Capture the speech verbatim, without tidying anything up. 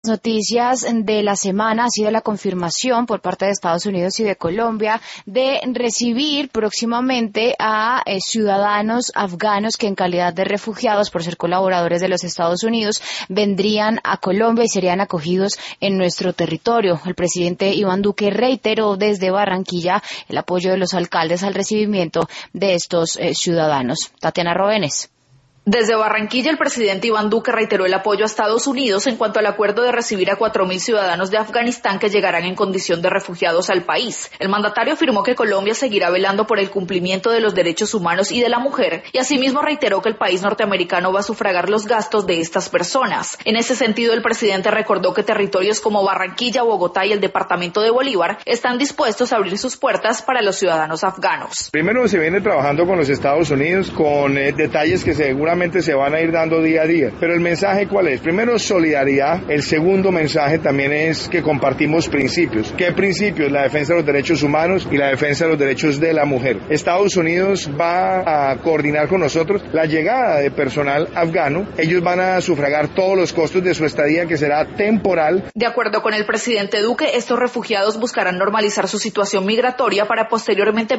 Noticias de la semana ha sido la confirmación por parte de Estados Unidos y de Colombia de recibir próximamente a eh, ciudadanos afganos que en calidad de refugiados por ser colaboradores de los Estados Unidos vendrían a Colombia y serían acogidos en nuestro territorio. El presidente Iván Duque reiteró desde Barranquilla el apoyo de los alcaldes al recibimiento de estos eh, ciudadanos. Tatiana Robenes. Desde Barranquilla, el presidente Iván Duque reiteró el apoyo a Estados Unidos en cuanto al acuerdo de recibir a cuatro mil ciudadanos de Afganistán que llegarán en condición de refugiados al país. El mandatario afirmó que Colombia seguirá velando por el cumplimiento de los derechos humanos y de la mujer, y asimismo reiteró que el país norteamericano va a sufragar los gastos de estas personas. En ese sentido, el presidente recordó que territorios como Barranquilla, Bogotá y el departamento de Bolívar están dispuestos a abrir sus puertas para los ciudadanos afganos. Primero se viene trabajando con los Estados Unidos con eh, detalles que seguramente se van a ir dando día a día. Pero el mensaje ¿cuál es? Primero, solidaridad. El segundo mensaje también es que compartimos principios. ¿Qué principios? La defensa de los derechos humanos y la defensa de los derechos de la mujer. Estados Unidos va a coordinar con nosotros la llegada de personal afgano. Ellos van a sufragar todos los costos de su estadía, que será temporal. De acuerdo con el presidente Duque, estos refugiados buscarán normalizar su situación migratoria para posteriormente